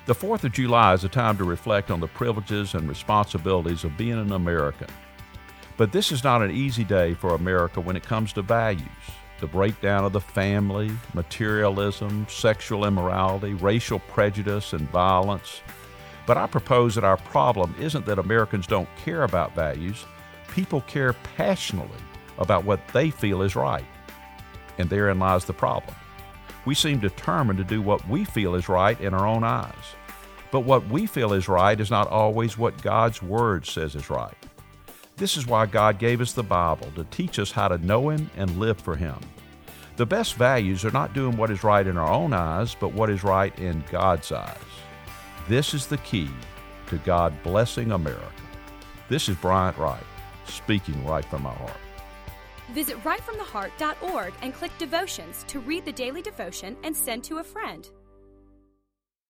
The 4th of July is a time to reflect on the privileges and responsibilities of being an American. But this is not an easy day for America when it comes to values. The breakdown of the family, materialism, sexual immorality, racial prejudice, and violence. But I propose that our problem isn't that Americans don't care about values. People care passionately about what they feel is right. And therein lies the problem. We seem determined to do what we feel is right in our own eyes. But what we feel is right is not always what God's Word says is right. This is why God gave us the Bible, to teach us how to know Him and live for Him. The best values are not doing what is right in our own eyes, but what is right in God's eyes. This is the key to God blessing America. This is Bryant Wright, speaking right from my heart. Visit rightfromtheheart.org and click Devotions to read the daily devotion and send to a friend.